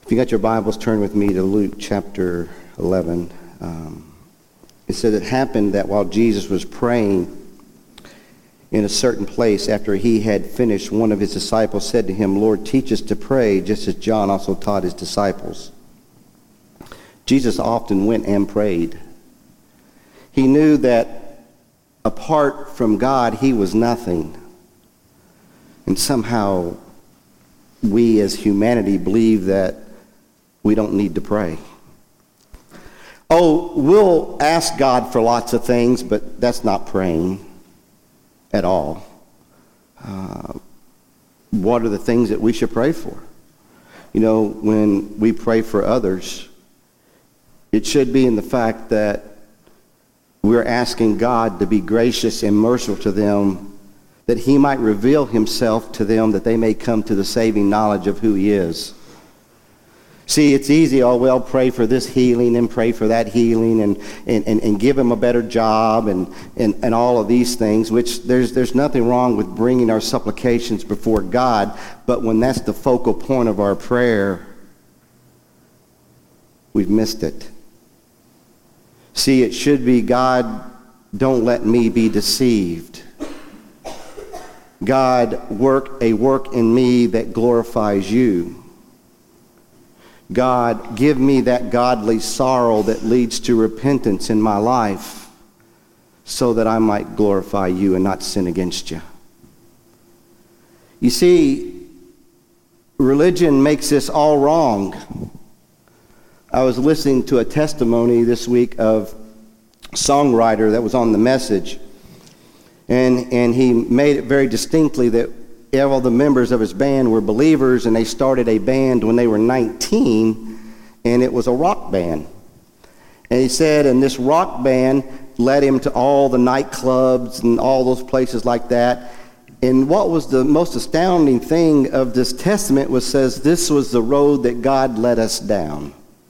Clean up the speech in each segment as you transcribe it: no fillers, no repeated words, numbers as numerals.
If you got your Bibles, turn with me to Luke chapter 11. It said it happened that while Jesus was praying in a certain place, after he had finished, one of his disciples said to him, "Lord, teach us to pray, just as John also taught his disciples." Jesus often went and prayed. He knew that apart from God, he was nothing. And somehow we as humanity believe that we don't need to pray. Oh, we'll ask God for lots of things, but that's not praying at all. What are the things that we should pray for? You know, when we pray for others, it should be in the fact that we're asking God to be gracious and merciful to them, that he might reveal himself to them, that they may come to the saving knowledge of who he is. See, it's easy, pray for this healing and pray for that healing and give him a better job and all of these things, which there's nothing wrong with bringing our supplications before God, but when that's the focal point of our prayer, we've missed it. See, it should be, God, don't let me be deceived. God, work a work in me that glorifies you. God, give me that godly sorrow that leads to repentance in my life so that I might glorify you and not sin against you. You see, religion makes this all wrong. I was listening to a testimony this week of a songwriter that was on The Message, and he made it very distinctly that all the members of his band were believers, and they started a band when they were 19, and it was a rock band. And he said, and this rock band led him to all the nightclubs and all those places like that. And what was the most astounding thing of this testament says this was the road that God led us down.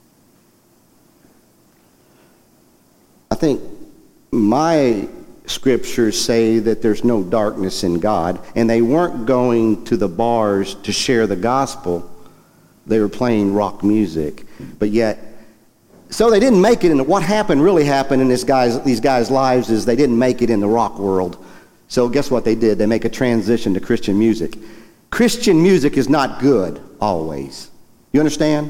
I think my scriptures say that there's no darkness in God, and they weren't going to the bars to share the gospel. They were playing rock music. But yet, so they didn't make it in what really happened in these guys' lives is they didn't make it in the rock world. So guess what they did? They make a transition to Christian music. Christian music is not good always. You understand?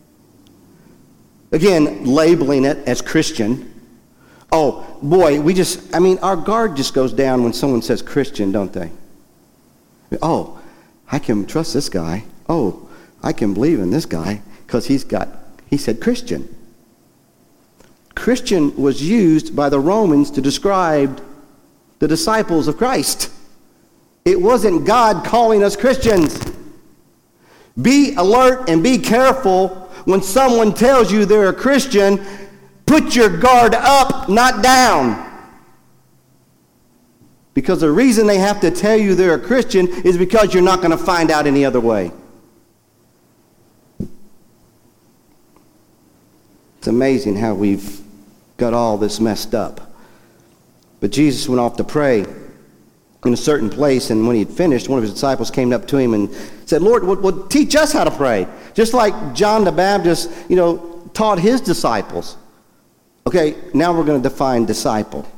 Again, labeling it as Christian. Oh, boy, our guard just goes down when someone says Christian, don't they? Oh, I can trust this guy. Oh, I can believe in this guy because he said Christian. Christian was used by the Romans to describe the disciples of Christ. It wasn't God calling us Christians. Be alert and be careful when someone tells you they're a Christian. Put your guard up, not down. Because the reason they have to tell you they're a Christian is because you're not going to find out any other way. It's amazing how we've got all this messed up. But Jesus went off to pray in a certain place, and when he had finished, one of his disciples came up to him and said, "Lord, teach us how to pray." Just like John the Baptist, taught his disciples. Okay, now we're going to define disciple.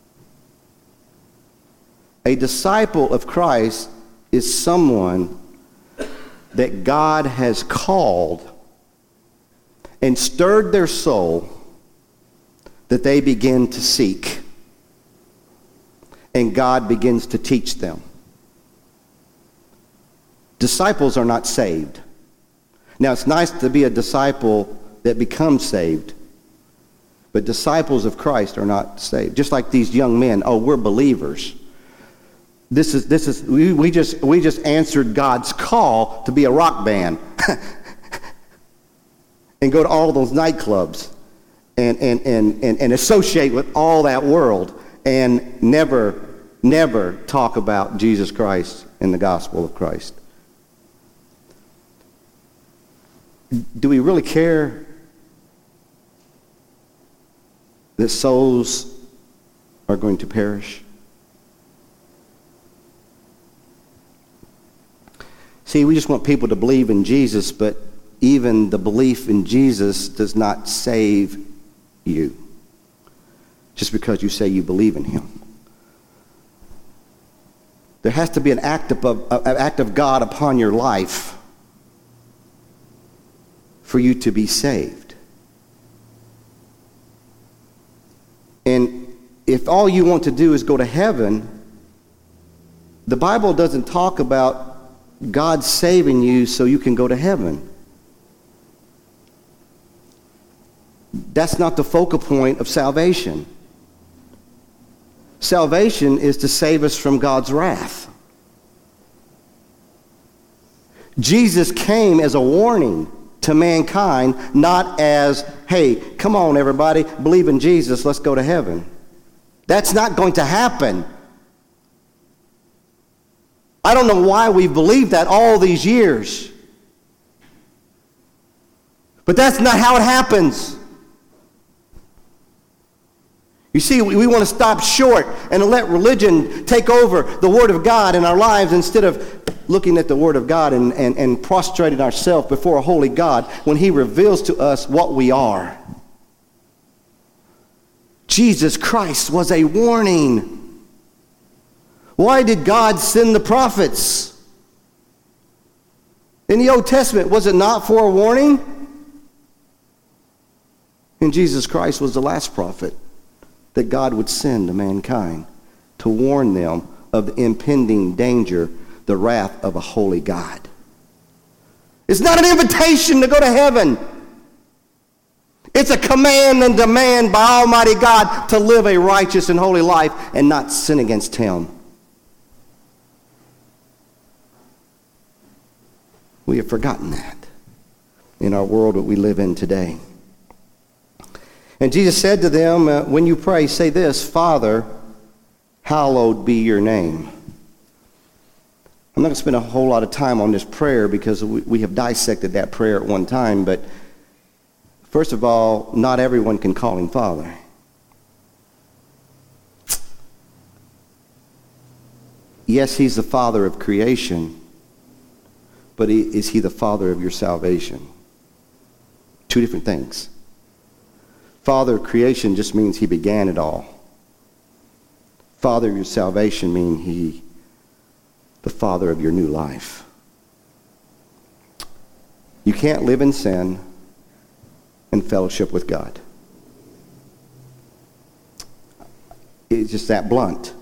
A disciple of Christ is someone that God has called and stirred their soul that they begin to seek. And God begins to teach them. Disciples are not saved. Now, it's nice to be a disciple that becomes saved. But disciples of Christ are not saved. Just like these young men, we're believers. We just answered God's call to be a rock band and go to all those nightclubs and associate with all that world and never talk about Jesus Christ and the gospel of Christ. Do we really care that souls are going to perish? See, we just want people to believe in Jesus, but even the belief in Jesus does not save you just because you say you believe in him. There has to be an act of God upon your life for you to be saved. And if all you want to do is go to heaven, the Bible doesn't talk about God saving you so you can go to heaven. That's not the focal point of salvation. Salvation is to save us from God's wrath. Jesus came as a warning to mankind, not as, hey, come on everybody, believe in Jesus, let's go to heaven. That's not going to happen. I don't know why we've believed that all these years. But that's not how it happens. You see, we want to stop short and let religion take over the Word of God in our lives instead of looking at the Word of God and prostrating ourselves before a holy God when he reveals to us what we are. Jesus Christ was a warning. Why did God send the prophets? In the Old Testament, was it not for a warning? And Jesus Christ was the last prophet that God would send to mankind to warn them of the impending danger, the wrath of a holy God. It's not an invitation to go to heaven. It's a command and demand by Almighty God to live a righteous and holy life and not sin against him. We have forgotten that in our world that we live in today. And Jesus said to them, when you pray, say this, Father, hallowed be your name. I'm not going to spend a whole lot of time on this prayer because we have dissected that prayer at one time, but first of all, not everyone can call him Father. Yes, he's the Father of creation, but is he the Father of your salvation? Two different things. Father of creation just means he began it all. Father of your salvation means he, the Father of your new life. You can't live in sin and fellowship with God. It's just that blunt.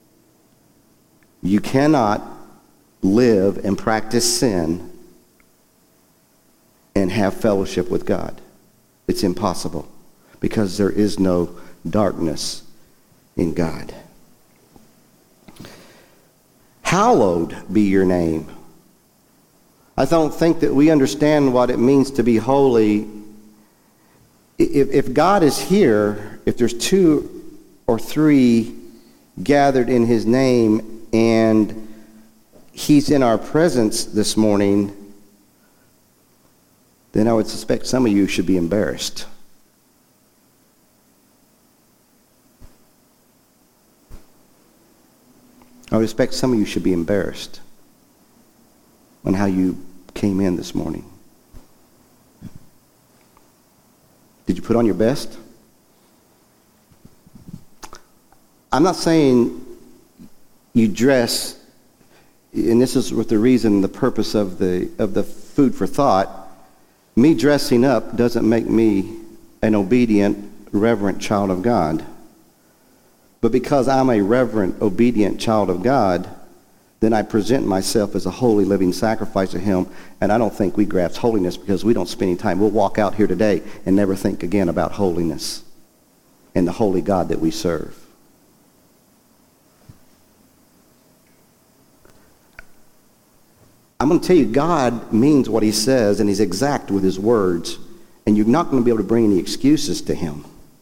You cannot live and practice sin and have fellowship with God. It's impossible. Because there is no darkness in God. Hallowed be your name. I don't think that we understand what it means to be holy. If God is here, if there's 2 or 3 gathered in his name and he's in our presence this morning, then I would suspect some of you should be embarrassed. I would expect some of you should be embarrassed on how you came in this morning. Did you put on your best? I'm not saying you dress, and this is with the reason, the purpose of the food for thought. Me dressing up doesn't make me an obedient, reverent child of God. But because I'm a reverent, obedient child of God, then I present myself as a holy, living sacrifice to him. And I don't think we grasp holiness because we don't spend any time. We'll walk out here today and never think again about holiness and the holy God that we serve. I'm going to tell you, God means what he says, and he's exact with his words. And you're not going to be able to bring any excuses to him.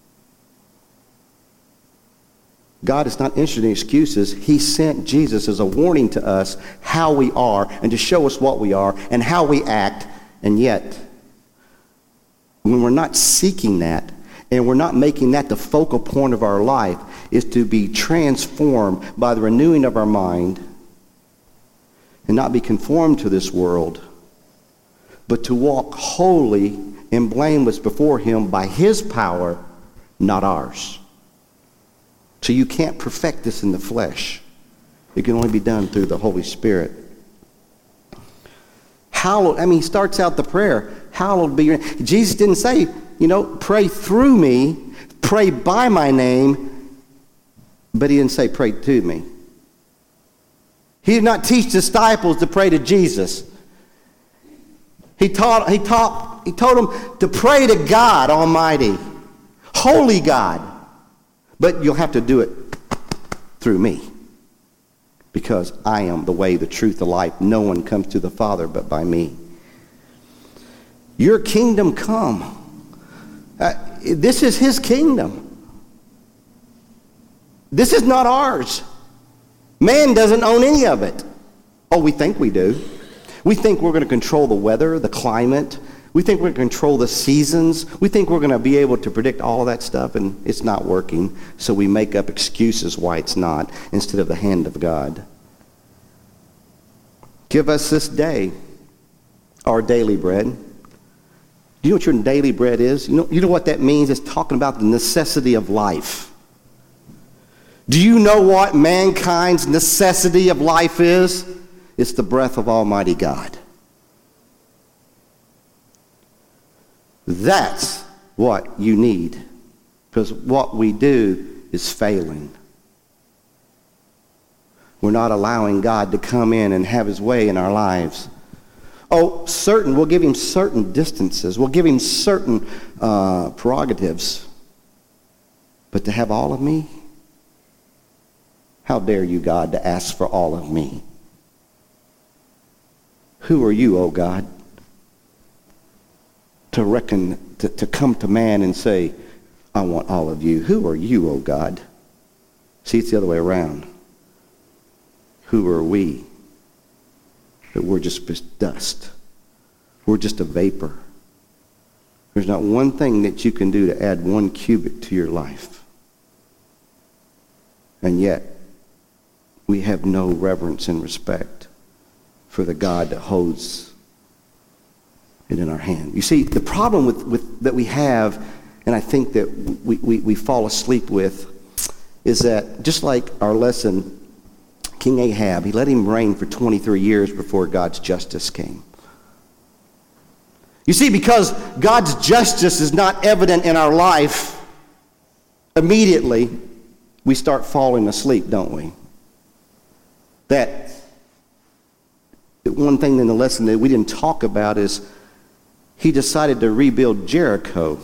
God is not interested in excuses. He sent Jesus as a warning to us how we are and to show us what we are and how we act. And yet, when we're not seeking that and we're not making that the focal point of our life, is to be transformed by the renewing of our mind and not be conformed to this world, but to walk holy and blameless before him by his power, not ours. So you can't perfect this in the flesh. It can only be done through the Holy Spirit. Hallowed, he starts out the prayer, hallowed be your name. Jesus didn't say, pray through me, pray by my name, but he didn't say pray to me. He did not teach disciples to pray to Jesus. He told them to pray to God Almighty, holy God. But you'll have to do it through me, because I am the way, the truth, the life. No one comes to the Father but by me. Your kingdom come. This is his kingdom. This is not ours. Man doesn't own any of it. Oh, we think we do. We think we're going to control the weather, the climate. We think we're going to control the seasons. We think we're going to be able to predict all of that stuff, and it's not working. So we make up excuses why it's not, instead of the hand of God. Give us this day our daily bread. Do you know what your daily bread is? You know what that means? It's talking about the necessity of life. Do you know what mankind's necessity of life is? It's the breath of Almighty God. That's what you need, because what we do is failing. We're not allowing God to come in and have his way in our lives. We'll give him certain distances. We'll give him certain prerogatives. But to have all of me? How dare you, God, to ask for all of me? Who are you, O God, to come to man and say, I want all of you? Who are you, O God? See, it's the other way around. Who are we? That we're just dust. We're just a vapor. There's not one thing that you can do to add 1 cubit to your life. And yet, we have no reverence and respect for the God that holds it in our hand. You see, the problem with that we have, and I think that we fall asleep with, is that just like our lesson, King Ahab, he let him reign for 23 years before God's justice came. You see, because God's justice is not evident in our life immediately, we start falling asleep, don't we? That one thing in the lesson that we didn't talk about is he decided to rebuild Jericho.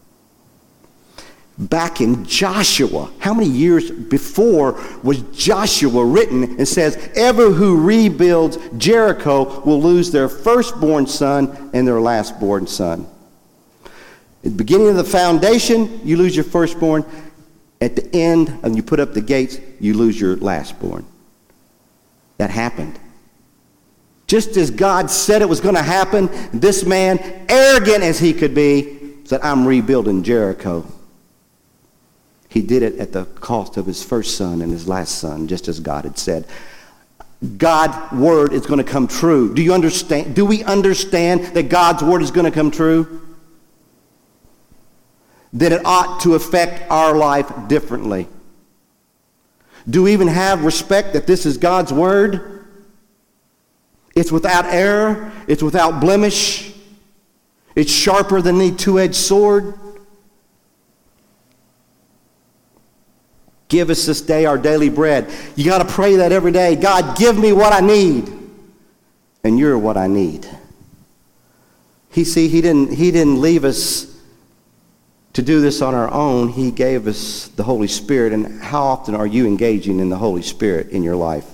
Back in Joshua, how many years before was Joshua written and says, ever who rebuilds Jericho will lose their firstborn son and their lastborn son. At the beginning of the foundation, you lose your firstborn. At the end, and you put up the gates, you lose your lastborn. That happened. Just as God said it was going to happen, this man, arrogant as he could be, said, I'm rebuilding Jericho. He did it at the cost of his first son and his last son, just as God had said. God's word is going to come true. Do you understand? Do we understand that God's word is going to come true? That it ought to affect our life differently. Do we even have respect that this is God's word? It's without error. It's without blemish. It's sharper than any two-edged sword. Give us this day our daily bread. You got to pray that every day. God, give me what I need. And you're what I need. He didn't leave us to do this on our own. He gave us the Holy Spirit. And how often are you engaging in the Holy Spirit in your life?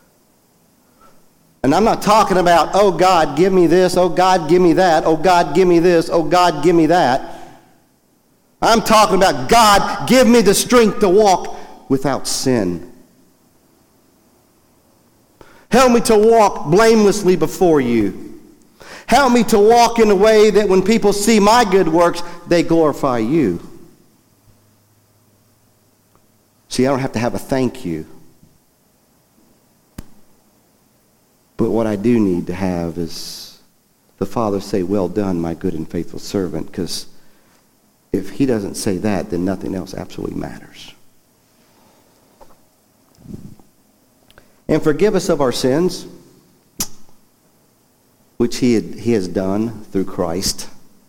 And I'm not talking about, oh God, give me this. Oh God, give me that. Oh God, give me this. Oh God, give me that. I'm talking about, God, give me the strength to walk without sin. Help me to walk blamelessly before you. Help me to walk in a way that when people see my good works, they glorify you. See, I don't have to have a thank you. But what I do need to have is the Father say, "Well done, my good and faithful servant," because if he doesn't say that, then nothing else absolutely matters. And forgive us of our sins, which he has done through Christ.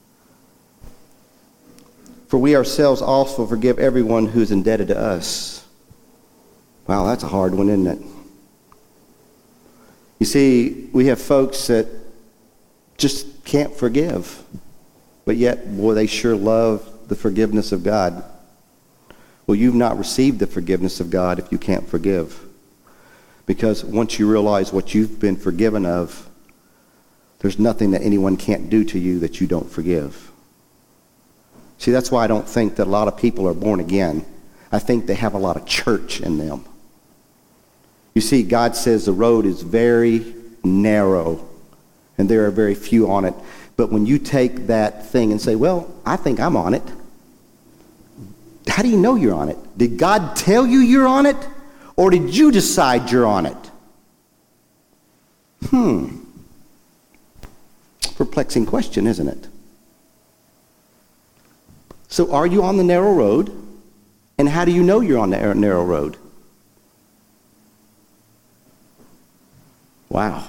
For we ourselves also forgive everyone who's indebted to us. Wow, that's a hard one, isn't it? You see, we have folks that just can't forgive, but yet, boy, they sure love the forgiveness of God. Well, you've not received the forgiveness of God if you can't forgive. Because once you realize what you've been forgiven of, there's nothing that anyone can't do to you that you don't forgive. See, that's why I don't think that a lot of people are born again. I think they have a lot of church in them. You see, God says the road is very narrow, and there are very few on it. But when you take that thing and say, "Well, I think I'm on it," how do you know you're on it? Did God tell you you're on it? Or did you decide you're on it? Perplexing question, isn't it? So are you on the narrow road? And how do you know you're on the narrow road? Wow.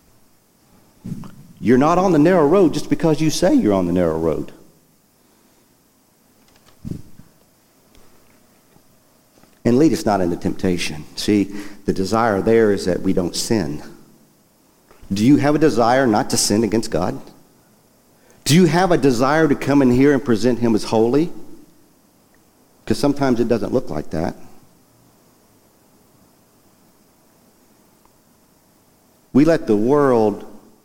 You're not on the narrow road just because you say you're on the narrow road. And lead us not into temptation. See, the desire there is that we don't sin. Do you have a desire not to sin against God? Do you have a desire to come in here and present him as holy? Because sometimes it doesn't look like that. We let the world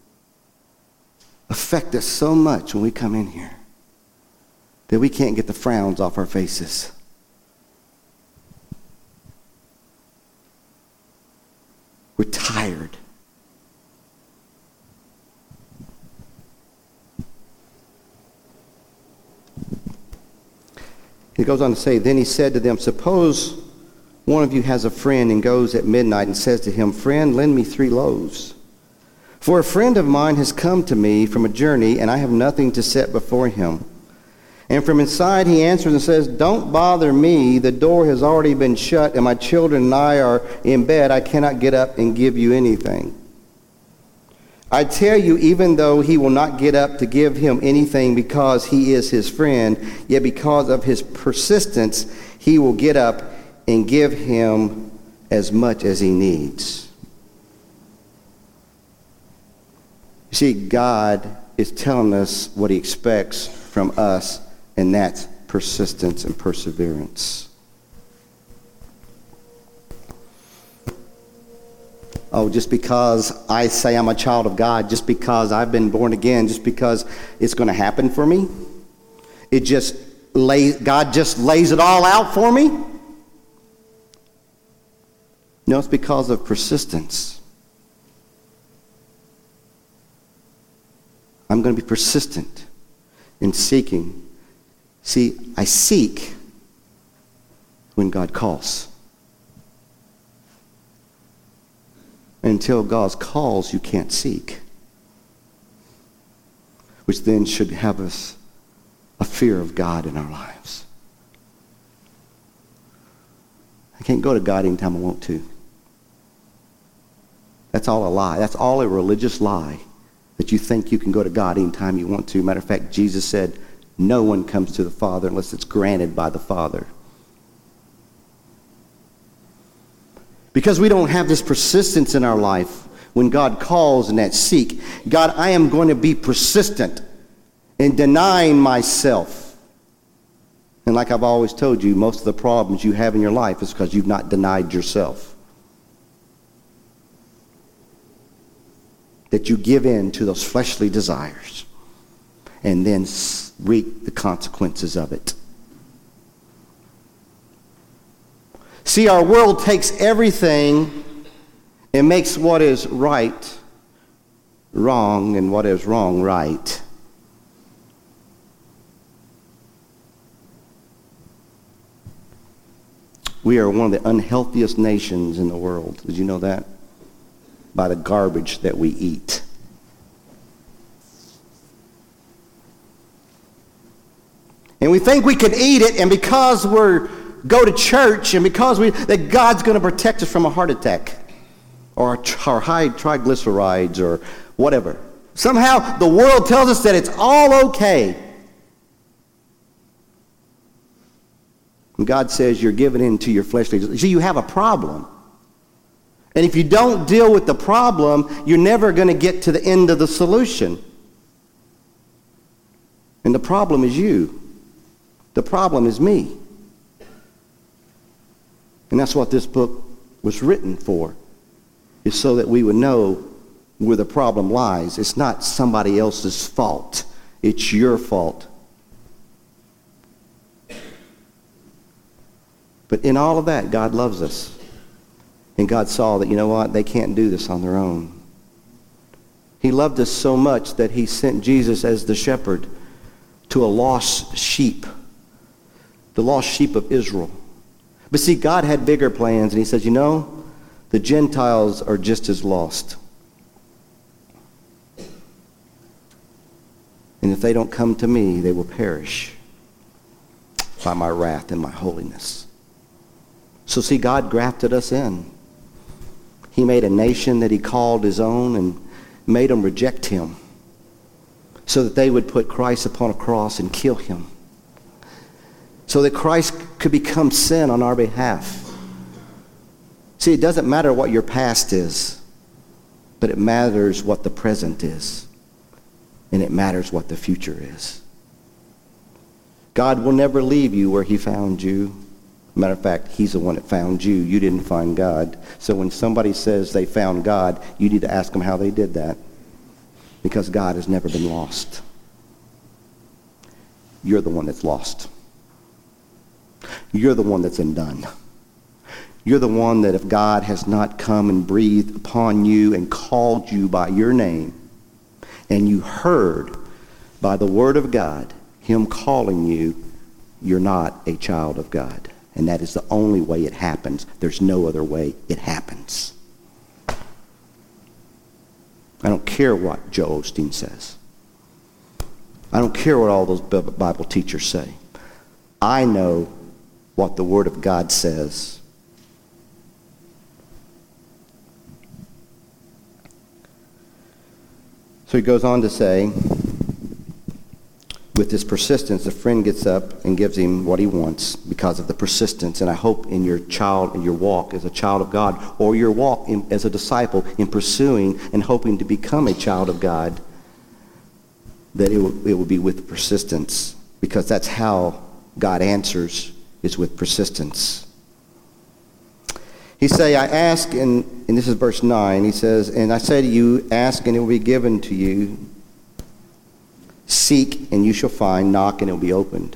affect us so much when we come in here that we can't get the frowns off our faces. We're tired. He goes on to say, then he said to them, "Suppose one of you has a friend and goes at midnight and says to him, 'Friend, lend me 3 loaves. For a friend of mine has come to me from a journey, and I have nothing to set before him.' And from inside he answers and says, 'Don't bother me. The door has already been shut, and my children and I are in bed. I cannot get up and give you anything.' I tell you, even though he will not get up to give him anything because he is his friend, yet because of his persistence, he will get up and give him as much as he needs." You see, God is telling us what he expects from us, and that's persistence and perseverance. Oh, just because I say I'm a child of God, just because I've been born again, just because it's going to happen for me, God just lays it all out for me? No, it's because of persistence. I'm going to be persistent in seeking. See, I seek when God calls. Until God calls, you can't seek. Which then should have us a fear of God in our lives. I can't go to God anytime I want to. That's all a lie. That's all a religious lie, that you think you can go to God anytime you want to. Matter of fact, Jesus said, no one comes to the Father unless it's granted by the Father. Because we don't have this persistence in our life when God calls and that seek. God, I am going to be persistent in denying myself. And like I've always told you, most of the problems you have in your life is because you've not denied yourself. That you give in to those fleshly desires and then reap the consequences of it. See, our world takes everything and makes what is right wrong and what is wrong right. We are one of the unhealthiest nations in the world. Did you know that? By the garbage that we eat. And we think we can eat it, and because we go to church, and because that God's going to protect us from a heart attack or high triglycerides or whatever. Somehow the world tells us that it's all okay. And God says you're giving in to your fleshly desires. See, you have a problem. And if you don't deal with the problem, you're never going to get to the end of the solution. And the problem is you. The problem is me. And that's what this book was written for, is so that we would know where the problem lies. It's not somebody else's fault. It's your fault. But in all of that, God loves us. And God saw that, you know what, they can't do this on their own. He loved us so much that he sent Jesus as the shepherd to a lost sheep, the lost sheep of Israel. But see, God had bigger plans, and he says, you know, the Gentiles are just as lost. And if they don't come to me, they will perish by my wrath and my holiness. So see, God grafted us in. He made a nation that he called his own and made them reject him so that they would put Christ upon a cross and kill him, so that Christ could become sin on our behalf. See, it doesn't matter what your past is, but it matters what the present is, and it matters what the future is. God will never leave you where he found you. Matter of fact, he's the one that found you. You didn't find God. So when somebody says they found God, you need to ask them how they did that, because God has never been lost. You're the one that's lost. You're the one that's undone. You're the one that if God has not come and breathed upon you and called you by your name, and you heard by the word of God him calling you, you're not a child of God. And that is the only way it happens. There's no other way it happens. I don't care what Joel Osteen says. I don't care what all those Bible teachers say. I know what the Word of God says. So he goes on to say, with this persistence, the friend gets up and gives him what he wants because of the persistence. And I hope in your walk as a child of God, or your walk as a disciple in pursuing and hoping to become a child of God, that it will be with persistence, because that's how God answers, is with persistence. He say, I ask, and this is verse 9, he says, and I say to you, ask and it will be given to you. Seek and you shall find, knock and it will be opened.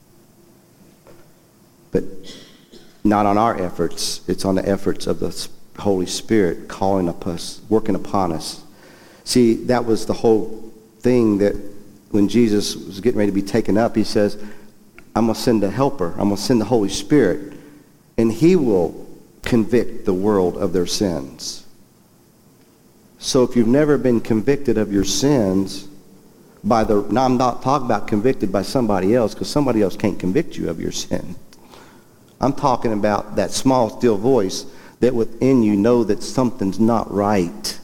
But not on our efforts. It's on the efforts of the Holy Spirit calling up us, working upon us. See, that was the whole thing, that when Jesus was getting ready to be taken up, he says, I'm going to send a helper. I'm going to send the Holy Spirit, and he will convict the world of their sins. So if you've never been convicted of your sins, now I'm not talking about convicted by somebody else, because somebody else can't convict you of your sin. I'm talking about that small, still voice that within you know that something's not right.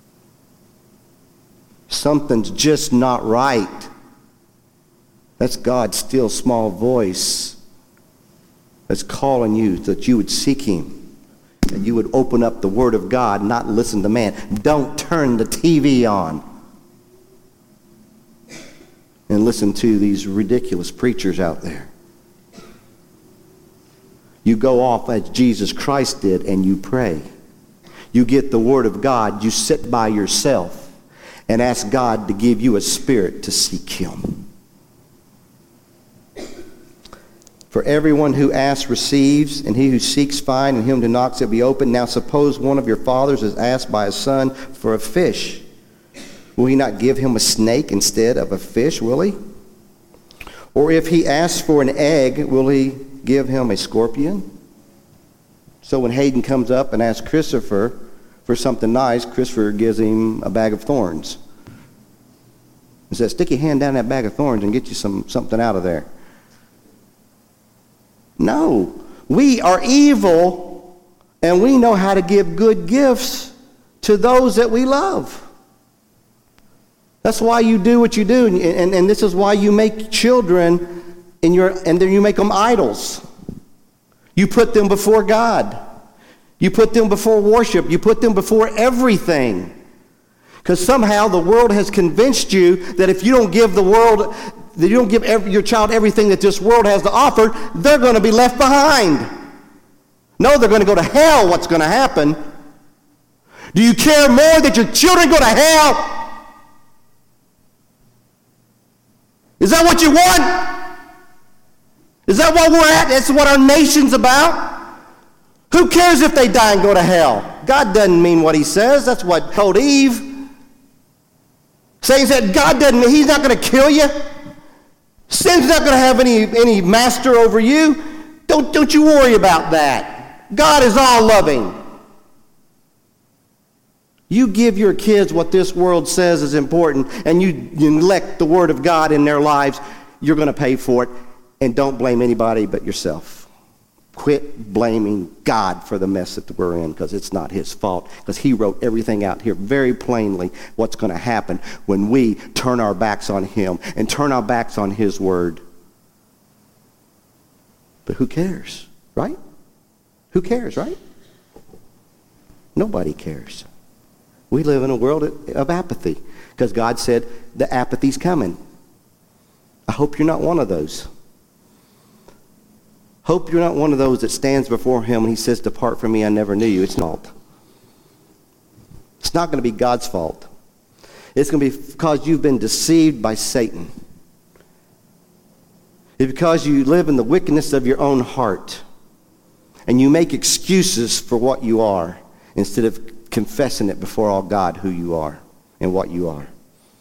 Something's just not right. That's God's still small voice that's calling you, that you would seek him, that you would open up the Word of God, not listen to man. Don't turn the TV on and listen to these ridiculous preachers out there. You go off as Jesus Christ did and you pray. You get the Word of God, you sit by yourself and ask God to give you a spirit to seek him. For everyone who asks receives, and he who seeks finds, and him who knocks it will be opened. Now suppose one of your fathers is asked by his son for a fish. Will he not give him a snake instead of a fish, will he? Or if he asks for an egg, will he give him a scorpion? So when Hayden comes up and asks Christopher for something nice, Christopher gives him a bag of thorns. He says, stick your hand down that bag of thorns and get you something out of there. No. We are evil, and we know how to give good gifts to those that we love. That's why you do what you do, and this is why you make children and then you make them idols. You put them before God. You put them before worship. You put them before everything. Because somehow the world has convinced you that if you don't give the world, that you don't give your child everything that this world has to offer, they're going to be left behind. No, they're going to go to hell. What's going to happen? Do you care more that your children go to hell? Is that what you want? Is that what we're at? That's what our nation's about? Who cares if they die and go to hell? God doesn't mean what he says. That's what told Eve. Satan said, God doesn't mean, he's not going to kill you. Sin's not going to have any master over you. Don't you worry about that. God is all loving. You give your kids what this world says is important, and you neglect the Word of God in their lives, you're going to pay for it. And don't blame anybody but yourself. Quit blaming God for the mess that we're in, because it's not his fault, because he wrote everything out here very plainly what's going to happen when we turn our backs on him and turn our backs on his Word. But who cares, right? Who cares, right? Nobody cares. We live in a world of apathy, because God said the apathy's coming. I hope you're not one of those. Hope you're not one of those that stands before him and he says, depart from me, I never knew you. It's not. It's not going to be God's fault. It's going to be because you've been deceived by Satan. It's because you live in the wickedness of your own heart and you make excuses for what you are instead of confessing it before all God who you are and what you are.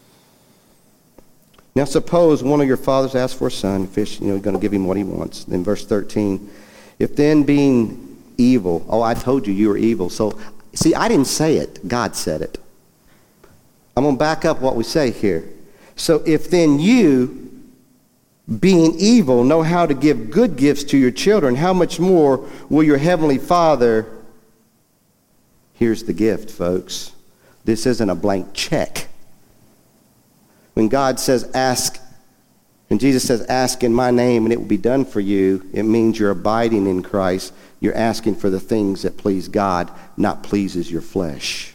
Now suppose one of your fathers asks for a son, fish, you're going to give him what he wants. Then verse 13, if then being evil, I told you you were evil. So, see, I didn't say it. God said it. I'm going to back up what we say here. So if then you, being evil, know how to give good gifts to your children, how much more will your heavenly Father... Here's the gift, folks. This isn't a blank check. When God says ask, when Jesus says ask in my name and it will be done for you, it means you're abiding in Christ. You're asking for the things that please God, not pleases your flesh.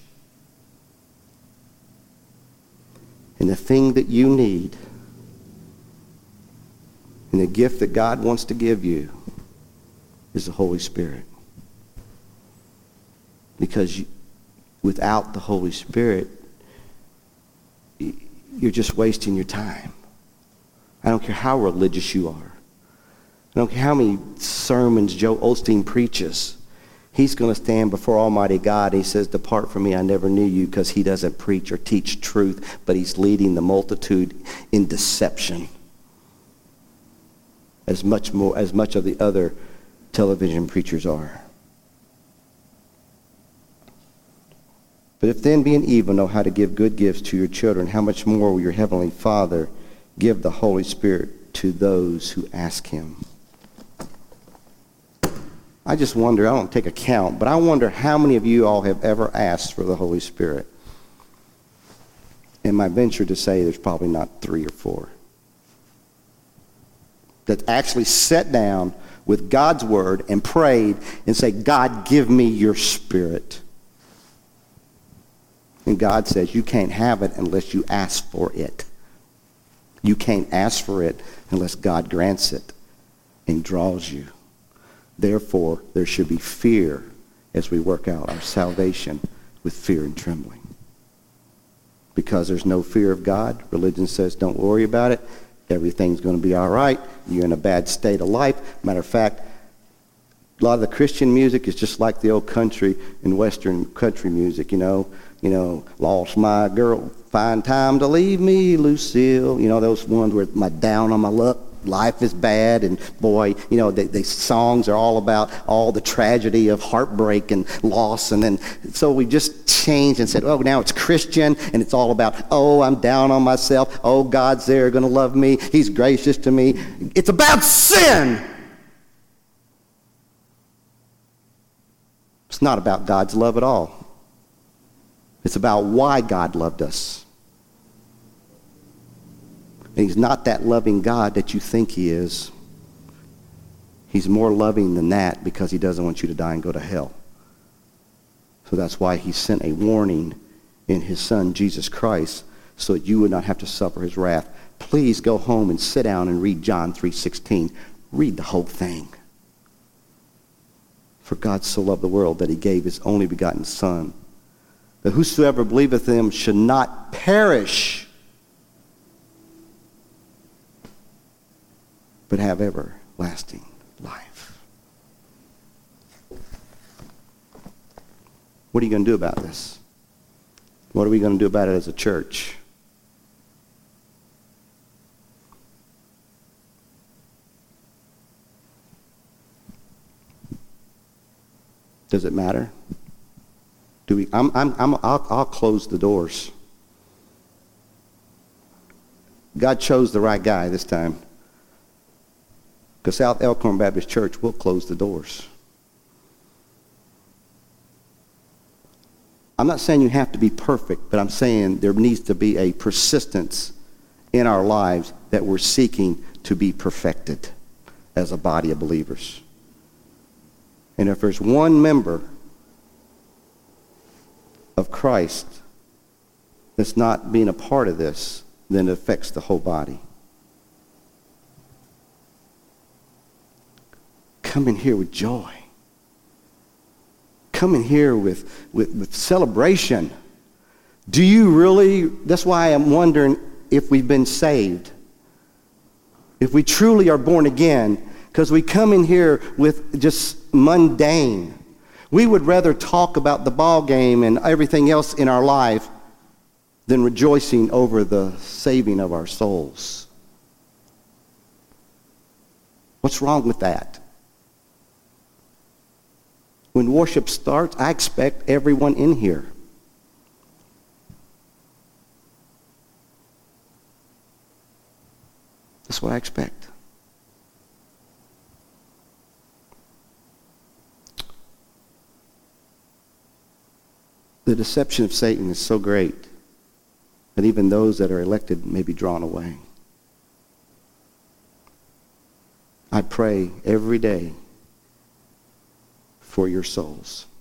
And the thing that you need and the gift that God wants to give you is the Holy Spirit. Because without the Holy Spirit, you're just wasting your time. I don't care how religious you are. I don't care how many sermons Joe Osteen preaches. He's going to stand before Almighty God and he says, depart from me, I never knew you, because he doesn't preach or teach truth, but he's leading the multitude in deception. As much of the other television preachers are. But if then being evil know how to give good gifts to your children, how much more will your heavenly Father give the Holy Spirit to those who ask him? I just wonder, I don't take account, but I wonder how many of you all have ever asked for the Holy Spirit. And I venture to say there's probably not 3 or 4. That actually sat down with God's Word and prayed and say, God, give me your Spirit. And God says, you can't have it unless you ask for it. You can't ask for it unless God grants it and draws you. Therefore, there should be fear as we work out our salvation with fear and trembling. Because there's no fear of God, religion says don't worry about it. Everything's going to be all right. You're in a bad state of life. Matter of fact, a lot of the Christian music is just like the old country and Western country music, lost my girl, find time to leave me, Lucille. Those ones where my down on my luck, life is bad, and boy, the songs are all about all the tragedy of heartbreak and loss. And then, so we just changed and said, now it's Christian, and it's all about, I'm down on myself. God's there, going to love me. He's gracious to me. It's about sin. It's not about God's love at all. It's about why God loved us. And he's not that loving God that you think he is. He's more loving than that because he doesn't want you to die and go to hell. So that's why he sent a warning in his son, Jesus Christ, so that you would not have to suffer his wrath. Please go home and sit down and read John 3:16. Read the whole thing. For God so loved the world that he gave his only begotten Son, that whosoever believeth him should not perish, but have everlasting life. What are you going to do about this? What are we going to do about it as a church? Does it matter? Do we? I'll close the doors. God chose the right guy this time. Because South Elkhorn Baptist Church will close the doors. I'm not saying you have to be perfect, but I'm saying there needs to be a persistence in our lives that we're seeking to be perfected as a body of believers. And if there's one member of Christ that's not being a part of this, then it affects the whole body. Come in here with joy. Come in here with celebration. Do you really? That's why I'm wondering if we've been saved. If we truly are born again. Because we come in here with just mundane. We would rather talk about the ball game and everything else in our life than rejoicing over the saving of our souls. What's wrong with that? When worship starts, I expect everyone in here. That's what I expect. The deception of Satan is so great that even those that are elected may be drawn away. I pray every day for your souls.